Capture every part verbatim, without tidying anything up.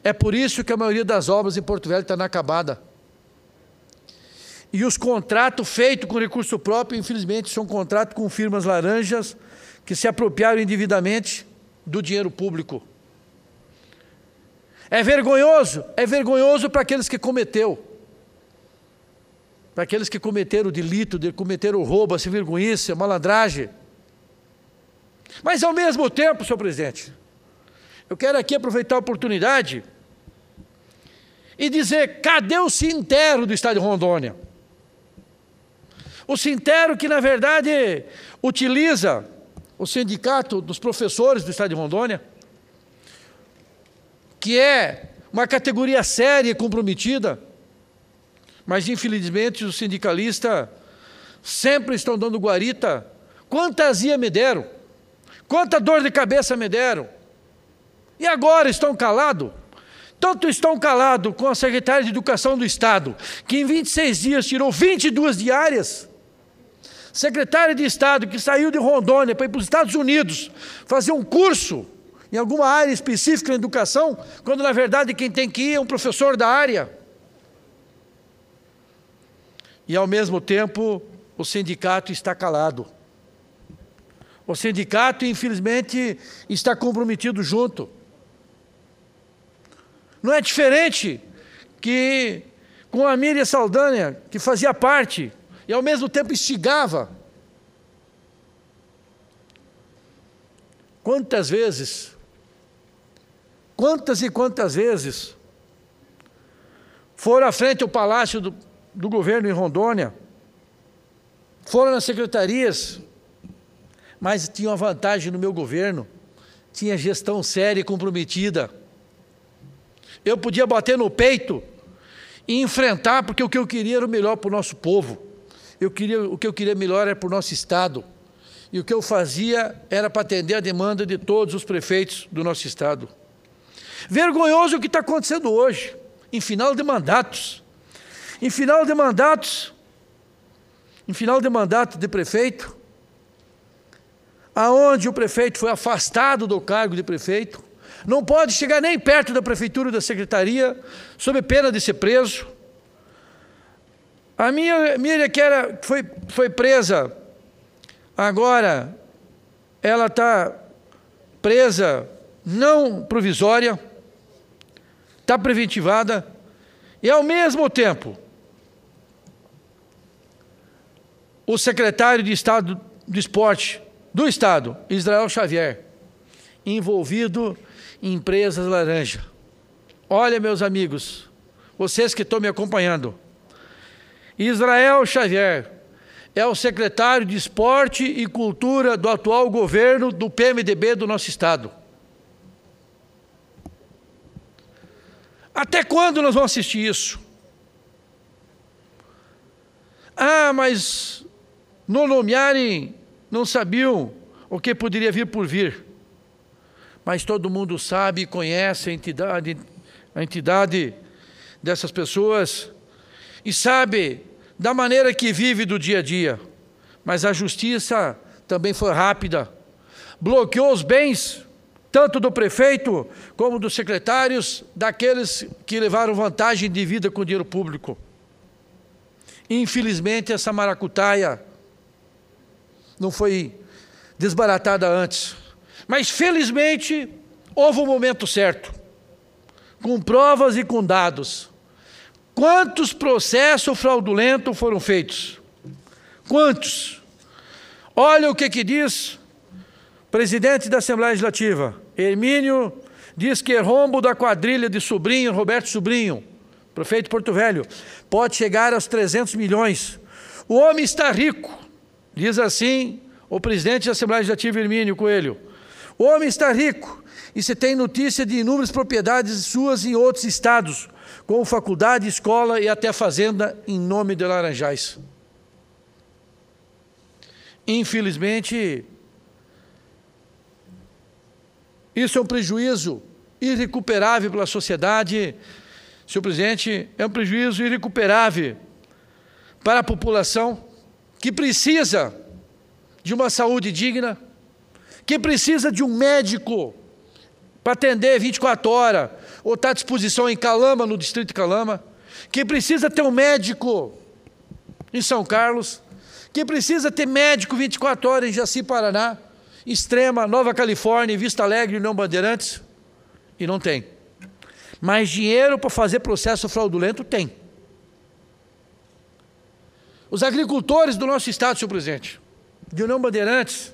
É por isso que a maioria das obras em Porto Velho está inacabada. E os contratos feitos com recurso próprio, infelizmente, são contratos com firmas laranjas que se apropriaram indevidamente do dinheiro público. É vergonhoso, é vergonhoso para aqueles que cometeu. Para aqueles que cometeram o delito, de cometeram o roubo, a sem vergonhice, a malandragem. Mas ao mesmo tempo, senhor presidente, eu quero aqui aproveitar a oportunidade e dizer, cadê o Sintero do estado de Rondônia? O Sintero que, na verdade, utiliza o sindicato dos professores do estado de Rondônia, que é uma categoria séria e comprometida, mas, infelizmente, os sindicalistas sempre estão dando guarita. Quantas ias me deram? Quanta dor de cabeça me deram? E agora estão calados? Tanto estão calados com a secretária de Educação do Estado, que em vinte e seis dias tirou vinte e duas diárias. Secretária de Estado que saiu de Rondônia para ir para os Estados Unidos fazer um curso em alguma área específica na educação, quando na verdade quem tem que ir é um professor da área. E ao mesmo tempo o sindicato está calado. O sindicato, infelizmente, está comprometido junto. Não é diferente que com a Miriam Saldanha, que fazia parte e ao mesmo tempo instigava. Quantas vezes, quantas e quantas vezes foram à frente ao Palácio do, do Governo em Rondônia, foram nas secretarias, mas tinham uma vantagem no meu governo, tinha gestão séria e comprometida. Eu podia bater no peito e enfrentar, porque o que eu queria era o melhor para o nosso povo. Eu queria, o que eu queria melhor era para o nosso Estado. E o que eu fazia era para atender a demanda de todos os prefeitos do nosso Estado. Vergonhoso o que está acontecendo hoje, em final de mandatos. Em final de mandatos, em final de mandato de prefeito, aonde o prefeito foi afastado do cargo de prefeito, não pode chegar nem perto da prefeitura ou da secretaria, sob pena de ser preso. A minha Miriam, que era, foi, foi presa, agora ela está presa não provisória, está preventivada, e ao mesmo tempo, o secretário de Estado do Esporte do Estado, Israel Xavier, envolvido em empresas laranja. Olha, meus amigos, vocês que estão me acompanhando, Israel Xavier é o secretário de Esporte e Cultura do atual governo do P M D B do nosso Estado. Até quando nós vamos assistir isso? Ah, mas não nomearem, não sabiam o que poderia vir por vir. Mas todo mundo sabe e conhece a entidade, a entidade dessas pessoas e sabe da maneira que vive do dia a dia. Mas a justiça também foi rápida. Bloqueou os bens, tanto do prefeito como dos secretários, daqueles que levaram vantagem de vida com o dinheiro público. Infelizmente, essa maracutaia não foi desbaratada antes. Mas, felizmente, houve um momento certo, com provas e com dados. Quantos processos fraudulentos foram feitos? Quantos? Olha o que, que diz o presidente da Assembleia Legislativa, Hermínio, diz que rombo da quadrilha de Sobrinho, Roberto Sobrinho, prefeito de Porto Velho, pode chegar aos trezentos milhões. O homem está rico, diz assim o presidente da Assembleia Legislativa, Hermínio Coelho. O homem está rico e se tem notícia de inúmeras propriedades suas em outros estados, como faculdade, escola e até fazenda em nome de Laranjais. Infelizmente, isso é um prejuízo irrecuperável pela sociedade, senhor presidente, é um prejuízo irrecuperável para a população que precisa de uma saúde digna, que precisa de um médico para atender vinte e quatro horas, ou está à disposição em Calama, no distrito de Calama, que precisa ter um médico em São Carlos, que precisa ter médico vinte e quatro horas em Jaci, Paraná, Extrema, Nova Califórnia, Vista Alegre, União Bandeirantes, e não tem. Mas dinheiro para fazer processo fraudulento tem. Os agricultores do nosso estado, senhor presidente, de União Bandeirantes,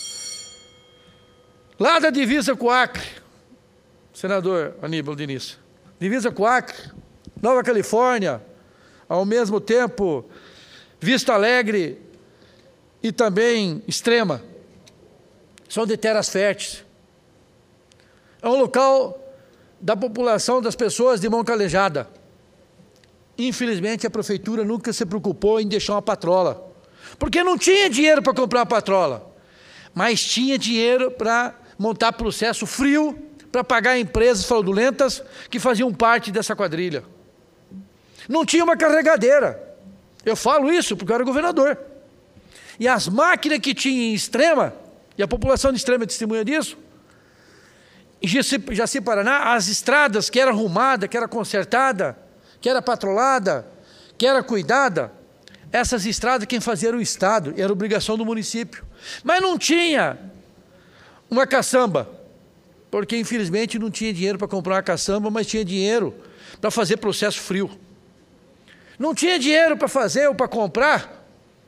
lá da divisa com o Acre, senador Aníbal Diniz, divisa com o Acre, Nova Califórnia, ao mesmo tempo Vista Alegre e também Extrema, são de terras férteis. É um local da população, das pessoas de mão calejada. Infelizmente, a prefeitura nunca se preocupou em deixar uma patrola, porque não tinha dinheiro para comprar uma patrola, mas tinha dinheiro para montar processo frio, para pagar empresas fraudulentas que faziam parte dessa quadrilha. Não tinha uma carregadeira. Eu falo isso porque eu era governador. E as máquinas que tinha em Extrema, e a população de Extrema testemunha disso, em Jaci, Jaci, Paraná, as estradas que era arrumada, que era consertada, que era patrolada, que era cuidada, essas estradas quem fazia era o Estado, era obrigação do município. Mas não tinha uma caçamba, porque infelizmente não tinha dinheiro para comprar uma caçamba, mas tinha dinheiro para fazer processo frio. Não tinha dinheiro para fazer ou para comprar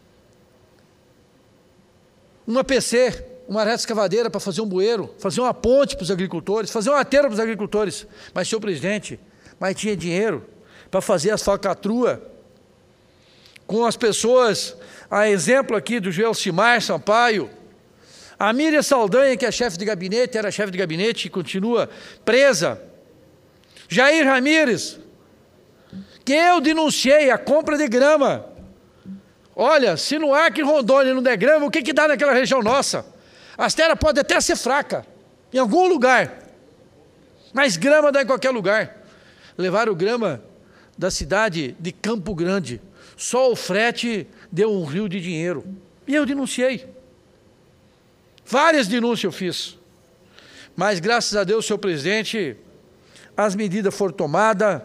uma P C, uma reta escavadeira para fazer um bueiro, fazer uma ponte para os agricultores, fazer uma aterro para os agricultores. Mas, senhor presidente, mas tinha dinheiro para fazer as falcatruas com as pessoas, a exemplo aqui do Joelcimar Sampaio, a Miriam Saldanha, que é chefe de gabinete, era chefe de gabinete e continua presa, Jair Ramírez, que eu denunciei a compra de grama. Olha, se no Acre e Rondônia não der grama, o que que dá naquela região nossa? As terras podem até ser fracas, em algum lugar, mas grama dá em qualquer lugar. Levaram grama da cidade de Campo Grande, só o frete deu um rio de dinheiro. E eu denunciei. Várias denúncias eu fiz. Mas graças a Deus, senhor presidente, as medidas foram tomadas,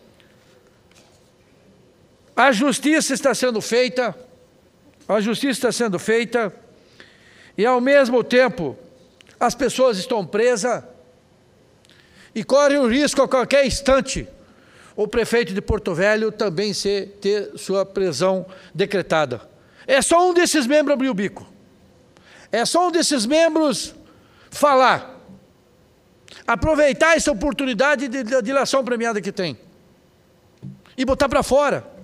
a justiça está sendo feita, a justiça está sendo feita, e ao mesmo tempo as pessoas estão presas e correm o risco a qualquer instante o prefeito de Porto Velho também ser, ter sua prisão decretada. É só um desses membros abrir o bico, é só um desses membros falar, aproveitar essa oportunidade de, de dilação premiada que tem e botar para fora.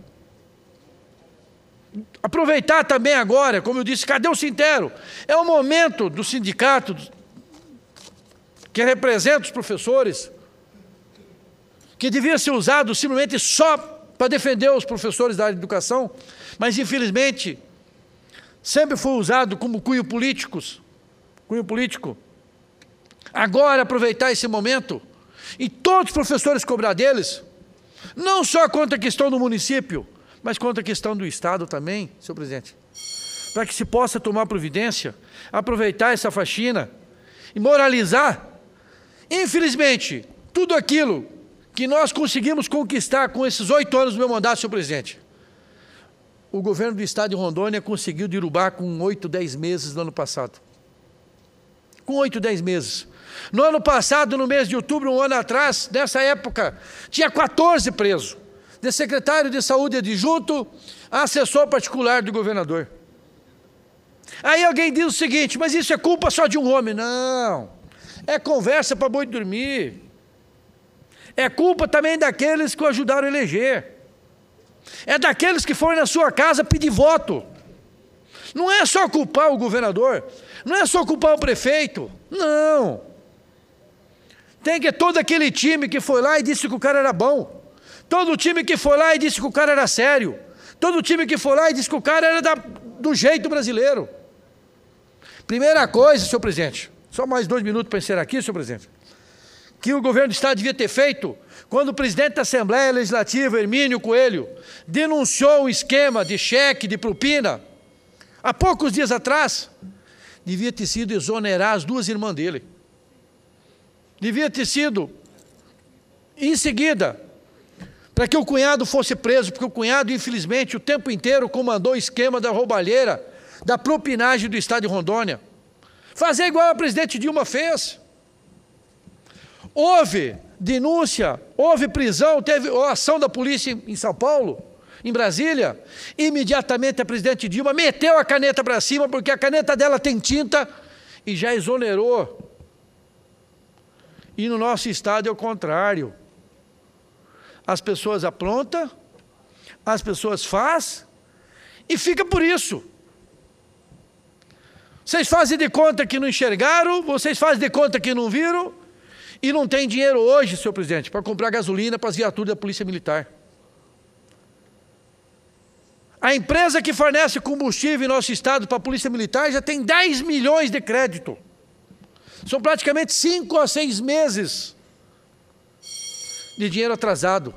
Aproveitar também agora, como eu disse, cadê o Sintero? É o momento do sindicato que representa os professores, que devia ser usado simplesmente só para defender os professores da área de educação, mas infelizmente sempre foi usado como cunho políticos, cunho político. Agora aproveitar esse momento e todos os professores cobrar deles, não só contra a questão do município, mas contra a questão do Estado também, senhor presidente, para que se possa tomar providência, aproveitar essa faxina e moralizar. Infelizmente, tudo aquilo que nós conseguimos conquistar com esses oito anos do meu mandato, senhor presidente, o governo do Estado de Rondônia conseguiu derrubar com oito, dez meses no ano passado. Com oito, dez meses. No ano passado, no mês de outubro, um ano atrás, nessa época, tinha quatorze presos. De secretário de saúde adjunto a assessor particular do governador. Aí alguém diz o seguinte, mas isso é culpa só de um homem. Não, é conversa para boi dormir. É culpa também daqueles que o ajudaram a eleger. É daqueles que foram na sua casa pedir voto. Não é só culpar o governador, não é só culpar o prefeito, não. Tem que todo aquele time que foi lá e disse que o cara era bom. Todo time que foi lá e disse que o cara era sério. Todo time que foi lá e disse que o cara era da, do jeito brasileiro. Primeira coisa, senhor presidente, só mais dois minutos para encerrar aqui, senhor presidente, que o governo do Estado devia ter feito, quando o presidente da Assembleia Legislativa, Hermínio Coelho, denunciou um esquema de cheque, de propina, há poucos dias atrás, devia ter sido exonerar as duas irmãs dele. devia ter sido, em seguida, para que o cunhado fosse preso, porque o cunhado, infelizmente, o tempo inteiro comandou o esquema da roubalheira, da propinagem do estado de Rondônia. Fazer igual a presidente Dilma fez. Houve denúncia, houve prisão, teve ação da polícia em São Paulo, em Brasília. Imediatamente a presidente Dilma meteu a caneta para cima, porque a caneta dela tem tinta, e já exonerou. E no nosso estado é o contrário. As pessoas aprontam, as pessoas fazem, e fica por isso. Vocês fazem de conta que não enxergaram, vocês fazem de conta que não viram, e não tem dinheiro hoje, senhor presidente, para comprar gasolina para as viaturas da Polícia Militar. A empresa que fornece combustível em nosso estado para a Polícia Militar já tem dez milhões de crédito. São praticamente cinco a seis meses de dinheiro atrasado.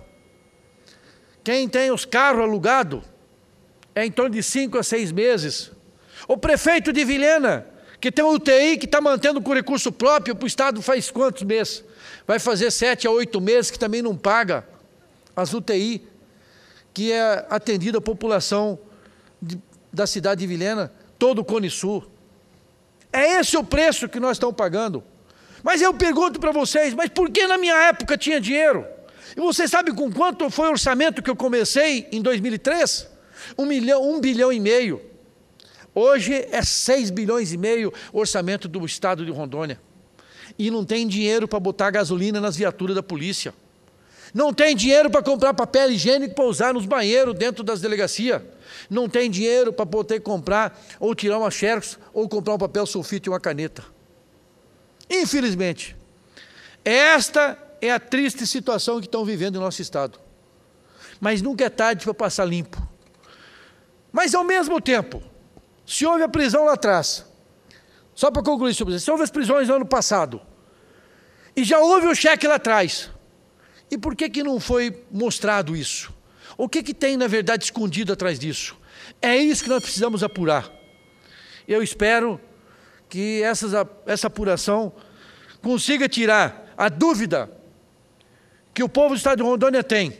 Quem tem os carros alugados é em torno de cinco a seis meses. O prefeito de Vilhena, que tem um U T I que está mantendo com recurso próprio para o estado faz quantos meses? Vai fazer sete a oito meses que também não paga as U T I, que é atendida a população de, da cidade de Vilhena, todo o Cone Sul. É esse o preço que nós estamos pagando. Mas eu pergunto para vocês, mas por que na minha época tinha dinheiro? E você sabe com quanto foi o orçamento que eu comecei em dois mil e três? Um milhão, um bilhão e meio. Hoje é seis bilhões e meio o orçamento do estado de Rondônia. E não tem dinheiro para botar gasolina nas viaturas da polícia. Não tem dinheiro para comprar papel higiênico para usar nos banheiros dentro das delegacias. Não tem dinheiro para poder comprar ou tirar uma xerox ou comprar um papel sulfite e uma caneta. Infelizmente, esta é a triste situação que estão vivendo no nosso estado. Mas nunca é tarde para passar limpo. Mas ao mesmo tempo, se houve a prisão lá atrás, só para concluir, senhor presidente, se houve as prisões no ano passado, e já houve o cheque lá atrás, e por que que não foi mostrado isso? O que que tem, na verdade, escondido atrás disso? É isso que nós precisamos apurar. Eu espero que essas, essa apuração consiga tirar a dúvida que o povo do estado de Rondônia tem.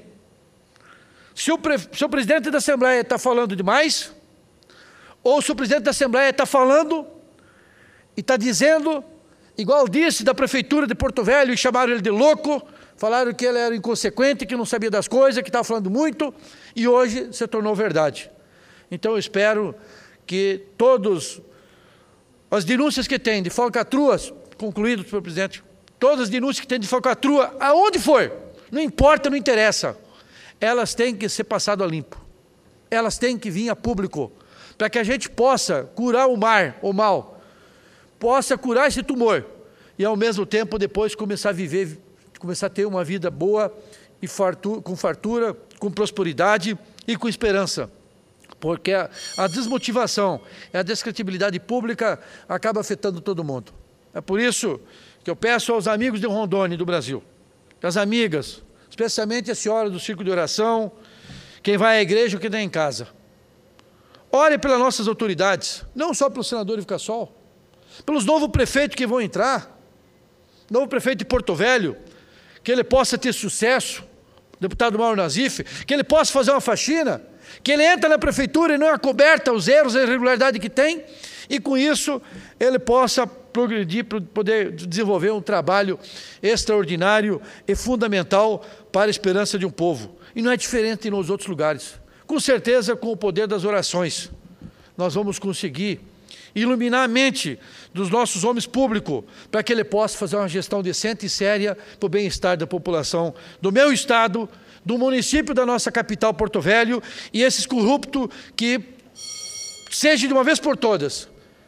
Se o, pre, se o presidente da Assembleia está falando demais, ou se o presidente da Assembleia está falando e está dizendo, igual disse da prefeitura de Porto Velho, e chamaram ele de louco, falaram que ele era inconsequente, que não sabia das coisas, que estava falando muito, e hoje se tornou verdade. Então eu espero que todos as denúncias que tem de falcatruas, concluído, senhor presidente, todas as denúncias que tem de falcatrua, aonde for, não importa, não interessa, elas têm que ser passadas a limpo. Elas têm que vir a público, para que a gente possa curar o mar, o mal, possa curar esse tumor, e ao mesmo tempo depois começar a viver, começar a ter uma vida boa, e fartura, com fartura, com prosperidade e com esperança. Porque a, a desmotivação, a descredibilidade pública acaba afetando todo mundo. É por isso que eu peço aos amigos de Rondônia e do Brasil, as amigas, especialmente a senhora do Círculo de Oração, quem vai à igreja ou quem está em casa, ore pelas nossas autoridades, não só pelo senador Ivo Cassol, pelos novos prefeitos que vão entrar, novo prefeito de Porto Velho, que ele possa ter sucesso, deputado Mauro Nazif, que ele possa fazer uma faxina, que ele entra na prefeitura e não acoberta os erros e a irregularidade que tem, e com isso ele possa progredir, poder desenvolver um trabalho extraordinário e fundamental para a esperança de um povo. E não é diferente nos outros lugares. Com certeza, com o poder das orações, nós vamos conseguir iluminar a mente dos nossos homens públicos, para que ele possa fazer uma gestão decente e séria para o bem-estar da população do meu estado, do município da nossa capital, Porto Velho, e esses corruptos que, seja de uma vez por todas,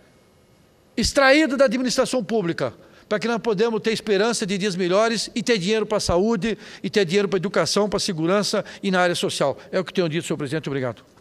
extraído da administração pública, para que nós podemos ter esperança de dias melhores e ter dinheiro para a saúde, e ter dinheiro para a educação, para a segurança e na área social. É o que tenho dito, senhor presidente. Obrigado.